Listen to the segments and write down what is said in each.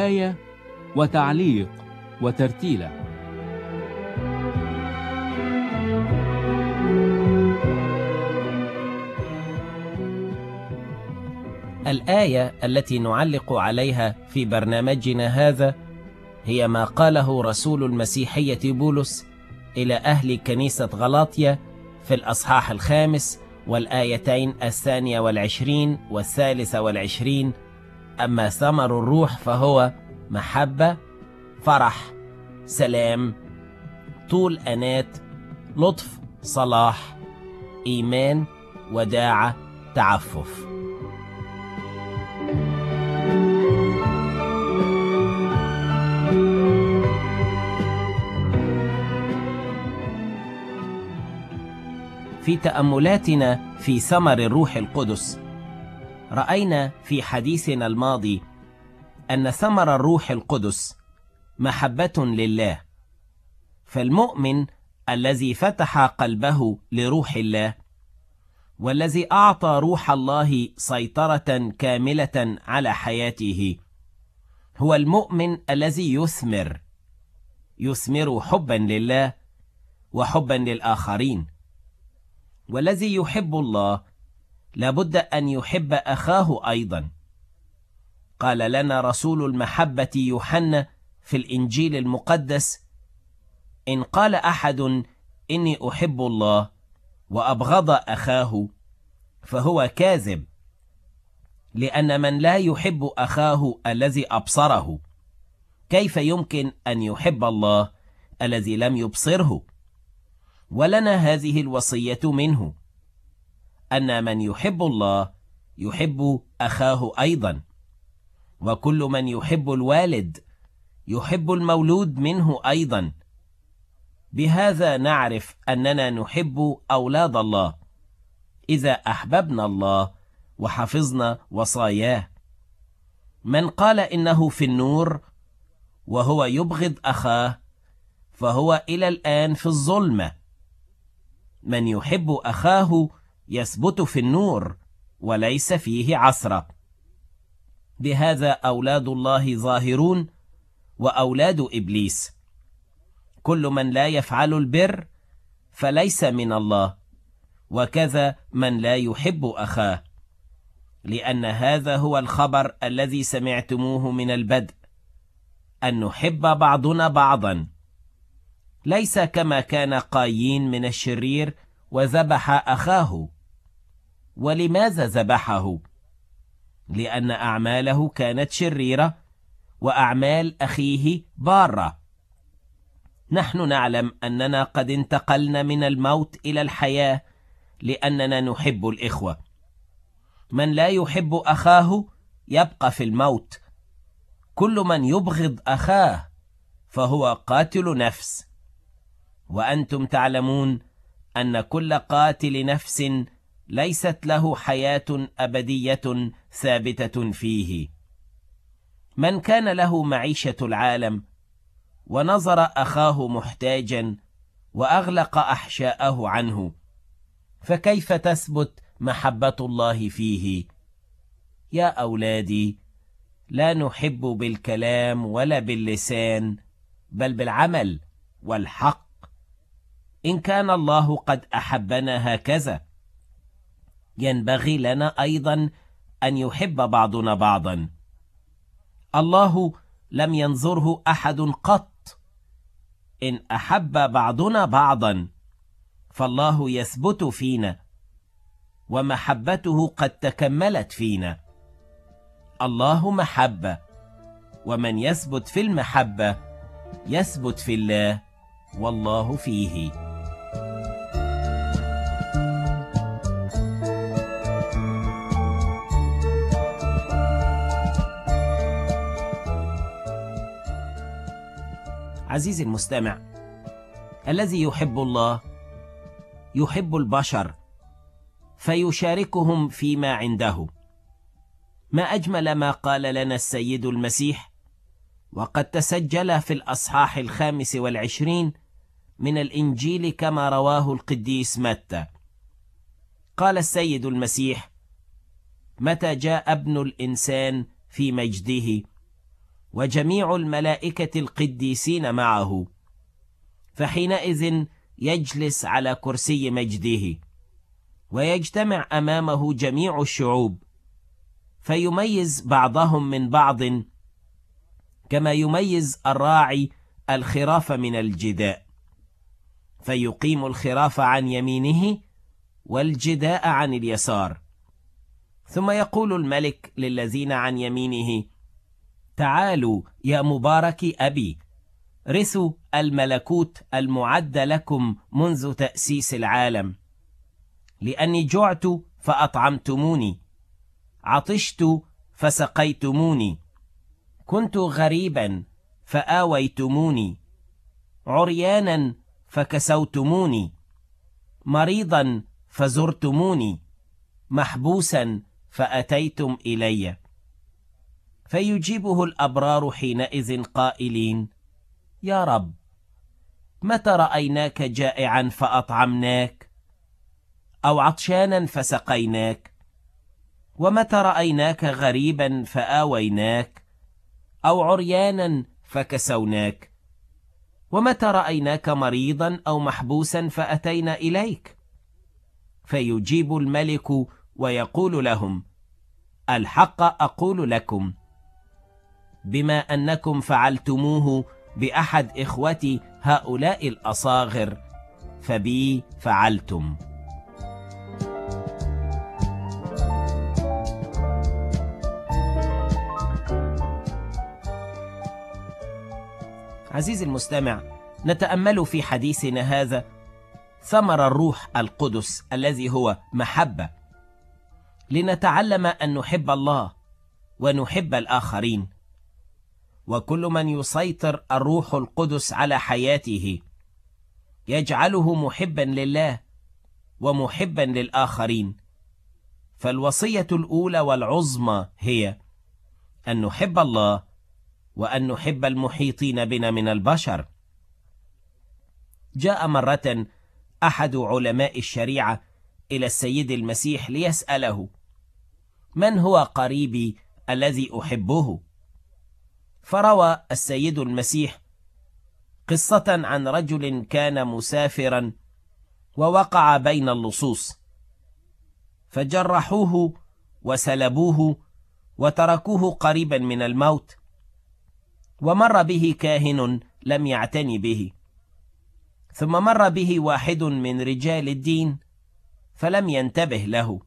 رواية وتعليق وترتيلة. الآية التي نعلق عليها في برنامجنا هذا هي ما قاله رسول المسيحية بولس إلى أهل كنيسة غلاطيا في الأصحاح 5 والآيتين 22 و23: أما ثمر الروح فهو محبة، فرح، سلام، طول أنات، لطف، صلاح، إيمان، وداعة، تعفف. في تأملاتنا في ثمر الروح القدس رأينا في حديثنا الماضي أن ثمر الروح القدس محبة لله، فالمؤمن الذي فتح قلبه لروح الله والذي أعطى روح الله سيطرة كاملة على حياته هو المؤمن الذي يثمر حبا لله وحبا للآخرين. والذي يحب الله لابد أن يحب أخاه أيضا. قال لنا رسول المحبة يوحنا في الإنجيل المقدس: إن قال أحد إني أحب الله وأبغض أخاه فهو كاذب، لأن من لا يحب أخاه الذي أبصره كيف يمكن أن يحب الله الذي لم يبصره؟ ولنا هذه الوصية منه، أن من يحب الله يحب أخاه أيضا، وكل من يحب الوالد يحب المولود منه أيضا. بهذا نعرف أننا نحب أولاد الله إذا أحببنا الله وحفظنا وصاياه. من قال إنه في النور وهو يبغض أخاه فهو إلى الآن في الظلمة. من يحب أخاه يثبت في النور وليس فيه عثرة. بهذا أولاد الله ظاهرون وأولاد إبليس. كل من لا يفعل البر فليس من الله، وكذا من لا يحب أخاه، لأن هذا هو الخبر الذي سمعتموه من البدء، أن نحب بعضنا بعضا، ليس كما كان قايين من الشرير وذبح أخاه. ولماذا ذبحه؟ لأن أعماله كانت شريرة وأعمال أخيه بارة. نحن نعلم أننا قد انتقلنا من الموت إلى الحياة لأننا نحب الإخوة. من لا يحب أخاه يبقى في الموت. كل من يبغض أخاه فهو قاتل نفس، وأنتم تعلمون أن كل قاتل نفس ليست له حياة أبدية ثابتة فيه. من كان له معيشة العالم ونظر أخاه محتاجا وأغلق أحشاءه عنه، فكيف تثبت محبة الله فيه؟ يا أولادي، لا نحب بالكلام ولا باللسان، بل بالعمل والحق. إن كان الله قد أحبنا هكذا، ينبغي لنا أيضا أن يحب بعضنا بعضا. الله لم ينظره أحد قط. إن أحب بعضنا بعضا فالله يثبت فينا، ومحبته قد تكملت فينا. الله محبة، ومن يثبت في المحبة يثبت في الله والله فيه. عزيزي المستمع، الذي يحب الله يحب البشر فيشاركهم فيما عنده. ما أجمل ما قال لنا السيد المسيح، وقد تسجل في الأصحاح 25 من الإنجيل كما رواه القديس متى. قال السيد المسيح: متى جاء ابن الإنسان في مجده وجميع الملائكة القديسين معه، فحينئذ يجلس على كرسي مجده، ويجتمع أمامه جميع الشعوب، فيميز بعضهم من بعض كما يميز الراعي الخراف من الجداء، فيقيم الخراف عن يمينه والجداء عن اليسار. ثم يقول الملك للذين عن يمينه: تعالوا يا مبارك أبي، رثوا الملكوت المعد لكم منذ تأسيس العالم، لأني جعت فأطعمتموني، عطشت فسقيتموني، كنت غريبا فآويتموني، عريانا فكسوتموني، مريضا فزرتموني، محبوسا فأتيتم إلي. فيجيبه الأبرار حينئذ قائلين: يا رب، متى رأيناك جائعا فأطعمناك، أو عطشانا فسقيناك؟ ومتى رأيناك غريبا فآويناك، أو عريانا فكسوناك؟ ومتى رأيناك مريضا أو محبوسا فأتينا إليك؟ فيجيب الملك ويقول لهم: الحق أقول لكم، بما أنكم فعلتموه بأحد إخوتي هؤلاء الأصاغر، فبي فعلتم. عزيزي المستمع، نتأمل في حديثنا هذا ثمر الروح القدس الذي هو محبة، لنتعلم أن نحب الله ونحب الآخرين. وكل من يسيطر الروح القدس على حياته يجعله محبا لله ومحبا للآخرين. فالوصية الأولى والعظمى هي أن نحب الله وأن نحب المحيطين بنا من البشر. جاء مرة أحد علماء الشريعة إلى السيد المسيح ليسأله: من هو قريبي الذي أحبه؟ فروى السيد المسيح قصة عن رجل كان مسافرا ووقع بين اللصوص، فجرحوه وسلبوه وتركوه قريبا من الموت، ومر به كاهن لم يعتني به، ثم مر به واحد من رجال الدين فلم ينتبه له،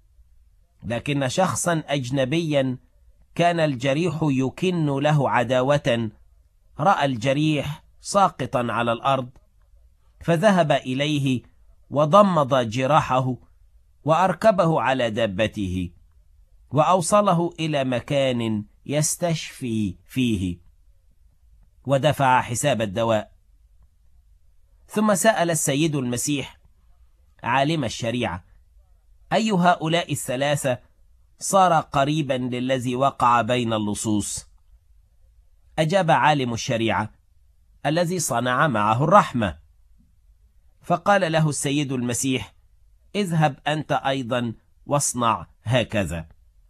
لكن شخصا أجنبيا كان الجريح يكن له عداوة رأى الجريح ساقطا على الأرض، فذهب إليه وضمد جراحه وأركبه على دابته وأوصله إلى مكان يستشفي فيه، ودفع حساب الدواء. ثم سأل السيد المسيح عالم الشريعة: أي هؤلاء الثلاثة صار قريبا للذي وقع بين اللصوص؟ أجاب عالم الشريعة: الذي صنع معه الرحمة. فقال له السيد المسيح: اذهب أنت أيضا واصنع هكذا.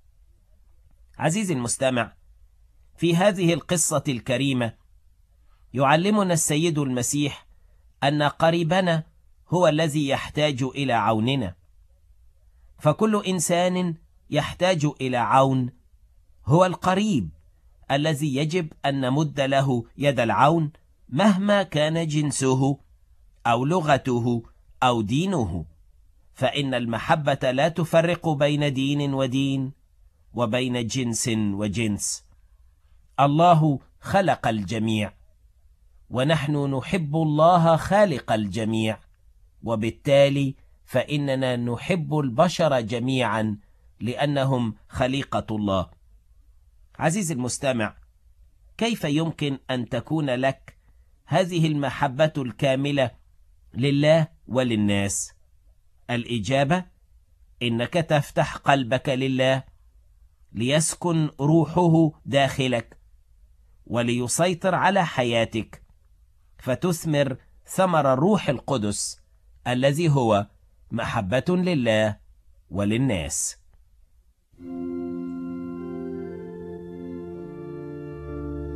عزيزي المستمع، في هذه القصة الكريمة يعلمنا السيد المسيح أن قريبنا هو الذي يحتاج إلى عوننا، فكل إنسان يحتاج إلى عون هو القريب الذي يجب أن نمد له يد العون، مهما كان جنسه أو لغته أو دينه، فإن المحبة لا تفرق بين دين ودين وبين جنس وجنس. الله خلق الجميع، ونحن نحب الله خالق الجميع، وبالتالي فإننا نحب البشر جميعا لأنهم خليقة الله. عزيزي المستمع، كيف يمكن أن تكون لك هذه المحبة الكاملة لله وللناس؟ الإجابة: إنك تفتح قلبك لله ليسكن روحه داخلك وليسيطر على حياتك، فتثمر ثمر الروح القدس الذي هو محبة لله وللناس.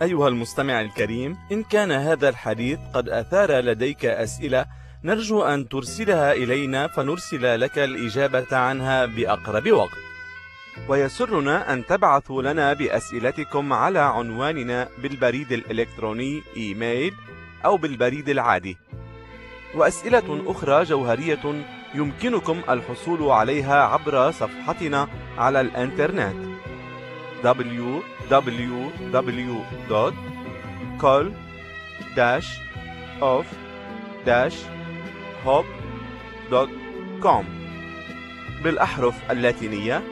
أيها المستمع الكريم، إن كان هذا الحديث قد أثار لديك أسئلة نرجو أن ترسلها إلينا فنرسل لك الإجابة عنها بأقرب وقت. ويسرنا أن تبعثوا لنا بأسئلتكم على عنواننا بالبريد الإلكتروني إيميل أو بالبريد العادي. وأسئلة أخرى جوهرية يمكنكم الحصول عليها عبر صفحتنا على الإنترنت www.col-of-hop.com بالأحرف اللاتينية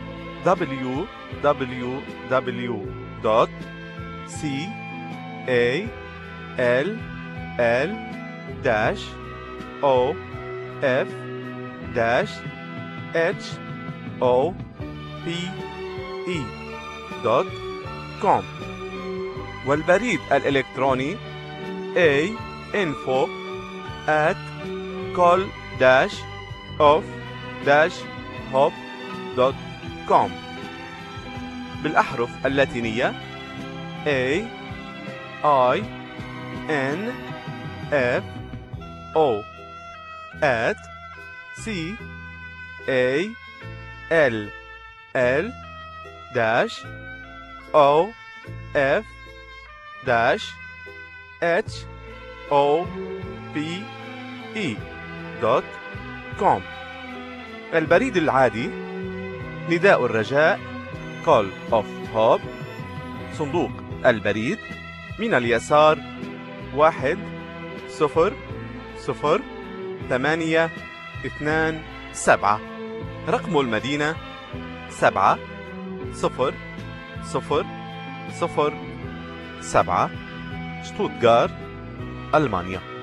www.call-of-hop.com والبريد الإلكتروني info@col-of-hop.com بالأحرف اللاتينية info@call-of-hop.com البريد العادي نداء الرجاء Call of Hope، صندوق البريد من اليسار 1002827، رقم المدينة 70007، شتوتغارت، ألمانيا.